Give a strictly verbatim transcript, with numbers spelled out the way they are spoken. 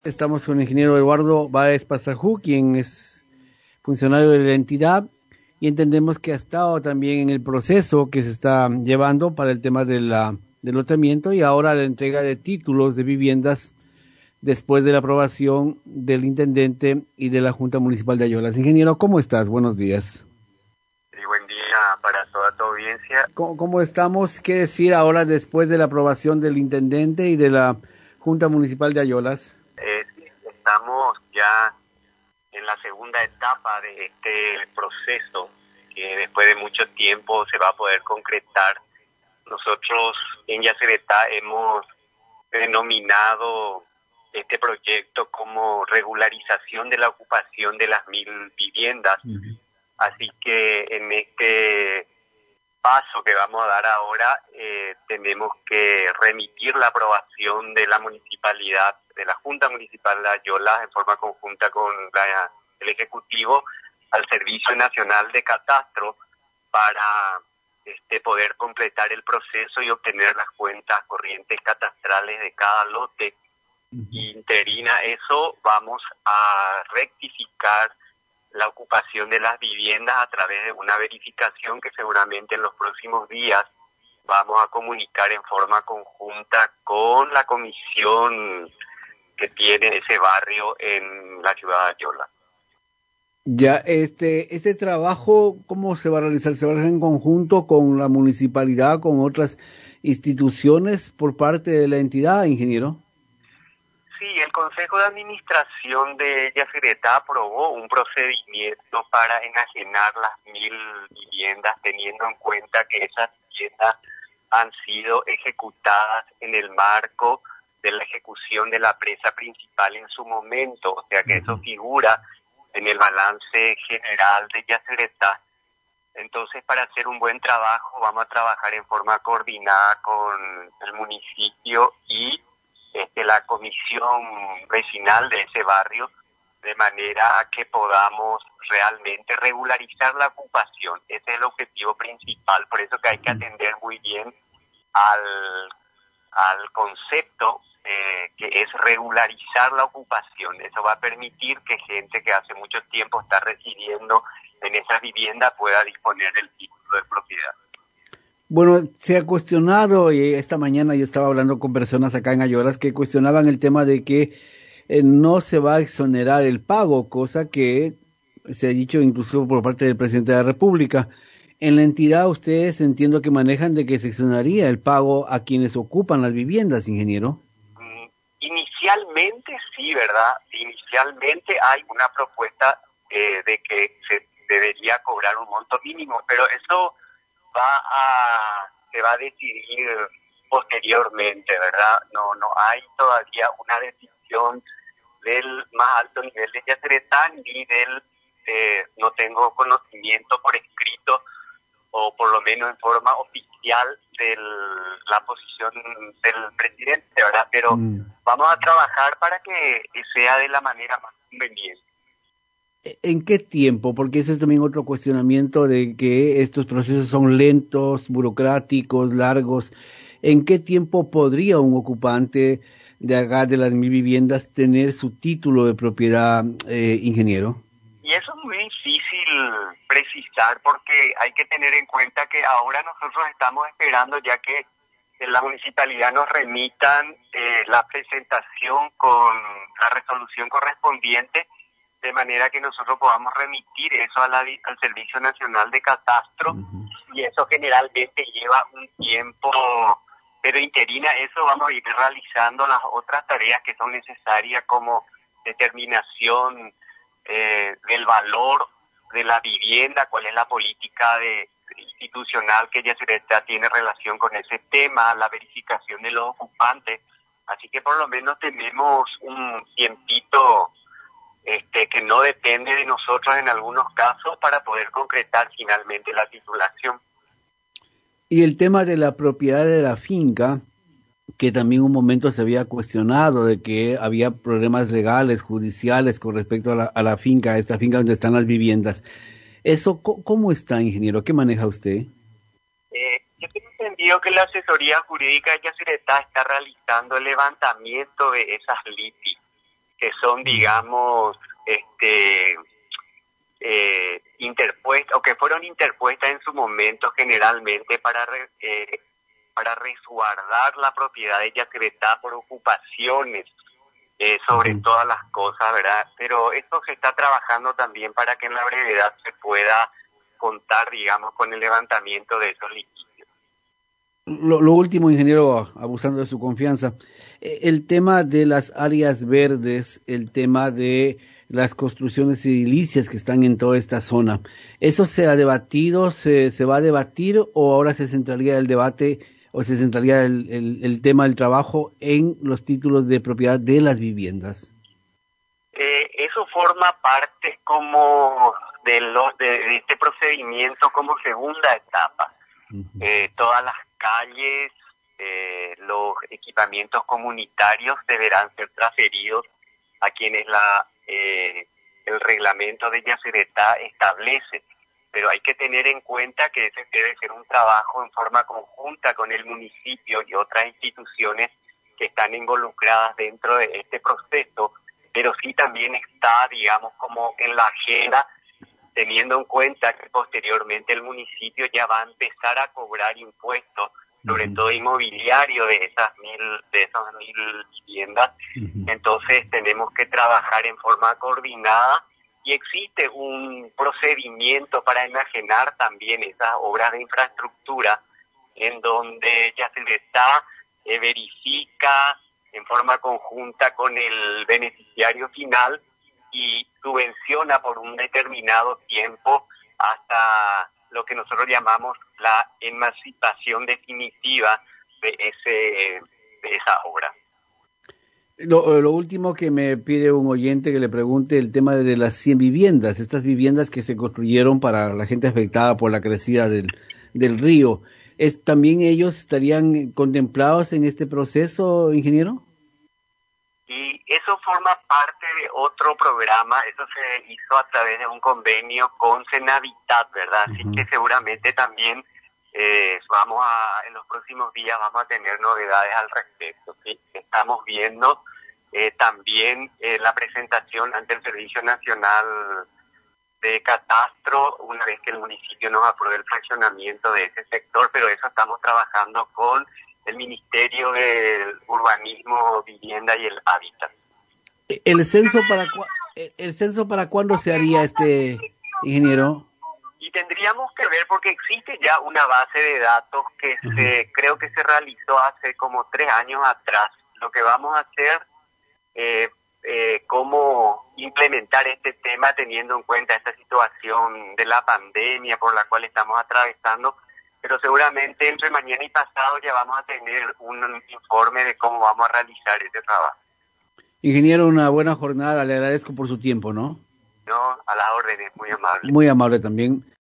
Estamos con el ingeniero Eduardo Báez Pastajú, quien es funcionario de la entidad, y entendemos que ha estado también en el proceso que se está llevando para el tema de la, del lotamiento y ahora la entrega de títulos de viviendas después de la aprobación del intendente y de la Junta Municipal de Ayolas. Ingeniero, ¿cómo estás? Buenos días. Sí, buen día para toda tu audiencia. ¿Cómo, cómo estamos? ¿Qué decir ahora después de la aprobación del intendente y de la Junta Municipal de Ayolas? Eh, estamos ya en la segunda etapa de este proceso que después de mucho tiempo se va a poder concretar. Nosotros en Yacyretá hemos denominado este proyecto como regularización de la ocupación de las mil viviendas. Uh-huh. Así que en este paso que vamos a dar ahora, eh, tenemos que remitir la aprobación de la municipalidad, de la Junta Municipal de Ayolas, en forma conjunta con la, el Ejecutivo, al Servicio Nacional de Catastro para este, poder completar el proceso y obtener las cuentas corrientes catastrales de cada lote. Uh-huh. Interina eso, vamos a rectificar la ocupación de las viviendas a través de una verificación que seguramente en los próximos días vamos a comunicar en forma conjunta con la comisión que tiene ese barrio en la ciudad de Ayolas. Ya, este, este trabajo, ¿cómo se va a realizar? ¿Se va a realizar en conjunto con la municipalidad, con otras instituciones por parte de la entidad, ingeniero? Sí, el Consejo de Administración de Yacyretá aprobó un procedimiento para enajenar las mil viviendas, teniendo en cuenta que esas viviendas han sido ejecutadas en el marco de la ejecución de la presa principal en su momento, o sea que eso figura en el balance general de Yacyretá. Entonces, para hacer un buen trabajo, vamos a trabajar en forma coordinada con el municipio y Este, la comisión vecinal de ese barrio, de manera a que podamos realmente regularizar la ocupación. Ese es el objetivo principal, por eso que hay que atender muy bien al, al concepto eh, que es regularizar la ocupación. Eso va a permitir que gente que hace mucho tiempo está residiendo en esas viviendas pueda disponer del título de propiedad. Bueno, se ha cuestionado, y esta mañana yo estaba hablando con personas acá en Ayolas que cuestionaban el tema de que eh, no se va a exonerar el pago, cosa que se ha dicho incluso por parte del presidente de la República. En la entidad ustedes entiendo que manejan de que se exonería el pago a quienes ocupan las viviendas, ingeniero. Mm, inicialmente sí, ¿verdad? Inicialmente hay una propuesta eh, de que se debería cobrar un monto mínimo, pero eso va a se va a decidir posteriormente, ¿verdad? No no hay todavía una decisión del más alto nivel de Yacyretá ni del eh, no tengo conocimiento por escrito o por lo menos en forma oficial de la posición del presidente, ¿verdad? Pero mm. vamos a trabajar para que sea de la manera más conveniente. ¿En qué tiempo? Porque ese es también otro cuestionamiento de que estos procesos son lentos, burocráticos, largos. ¿En qué tiempo podría un ocupante de acá de las mil viviendas tener su título de propiedad, eh, ingeniero? Y eso es muy difícil precisar porque hay que tener en cuenta que ahora nosotros estamos esperando ya que en la municipalidad nos remitan eh, la presentación con la resolución correspondiente, de manera que nosotros podamos remitir eso a la, al Servicio Nacional de Catastro, uh-huh. Y eso generalmente lleva un tiempo, pero interina eso vamos a ir realizando las otras tareas que son necesarias como determinación eh, del valor de la vivienda, cuál es la política de, institucional que Yacyretá tiene relación con ese tema, la verificación de los ocupantes, así que por lo menos tenemos un tiempito Este, que no depende de nosotros en algunos casos para poder concretar finalmente la titulación. Y el tema de la propiedad de la finca, que también un momento se había cuestionado de que había problemas legales, judiciales con respecto a la, a la finca, a esta finca donde están las viviendas. ¿Eso cómo está, ingeniero? ¿Qué maneja usted? Eh, yo tengo entendido que la asesoría jurídica de Yacyretá está realizando el levantamiento de esas litis son, digamos, este, eh, interpuestas, o que fueron interpuestas en su momento generalmente para, eh, para resguardar la propiedad de Yacyretá por ocupaciones, eh, sobre uh-huh. todas las cosas, ¿verdad? Pero esto se está trabajando también para que en la brevedad se pueda contar, digamos, con el levantamiento de esos litigios. Lo, lo último, ingeniero, abusando de su confianza, el tema de las áreas verdes, el tema de las construcciones edilicias que están en toda esta zona, ¿eso se ha debatido, se, se va a debatir o ahora se centraría el debate o se centraría el, el, el tema del trabajo en los títulos de propiedad de las viviendas? Eh, eso forma parte como de, los, de, de este procedimiento como segunda etapa. Uh-huh. Eh, todas las calles, eh, los equipamientos comunitarios deberán ser transferidos a quienes la eh, el reglamento de Yacyretá establece. Pero hay que tener en cuenta que ese debe ser un trabajo en forma conjunta con el municipio y otras instituciones que están involucradas dentro de este proceso, pero sí también está, digamos, como en la agenda, teniendo en cuenta que posteriormente el municipio ya va a empezar a cobrar impuestos, sobre uh-huh. todo inmobiliario, de esas mil, de esas mil viviendas. Uh-huh. Entonces tenemos que trabajar en forma coordinada y existe un procedimiento para enajenar también esas obras de infraestructura en donde Yacyretá eh, verifica en forma conjunta con el beneficiario final y subvenciona por un determinado tiempo hasta lo que nosotros llamamos la emancipación definitiva de ese de esa obra. Lo, lo último que me pide un oyente que le pregunte el tema de las cien viviendas, estas viviendas que se construyeron para la gente afectada por la crecida del, del río, ¿es, ¿también ellos estarían contemplados en este proceso, ingeniero? Y eso forma parte de otro programa, eso se hizo a través de un convenio con Senavitat, ¿verdad? Uh-huh. Así que seguramente también eh, vamos a, en los próximos días vamos a tener novedades al respecto, ¿sí? Estamos viendo eh, también eh, la presentación ante el Servicio Nacional de Catastro, una vez que el municipio nos apruebe el fraccionamiento de ese sector, pero eso estamos trabajando con el Ministerio del Urbanismo, Vivienda y el Hábitat. ¿El censo para cu- el censo para cuándo se haría, este ingeniero? Y tendríamos que ver, porque existe ya una base de datos que uh-huh. se creo que se realizó hace como tres años atrás. Lo que vamos a hacer, eh, eh, cómo implementar este tema teniendo en cuenta esta situación de la pandemia por la cual estamos atravesando, pero seguramente entre mañana y pasado ya vamos a tener un informe de cómo vamos a realizar este trabajo. Ingeniero, una buena jornada, le agradezco por su tiempo, ¿no? No, a las órdenes, muy amable. Muy amable también.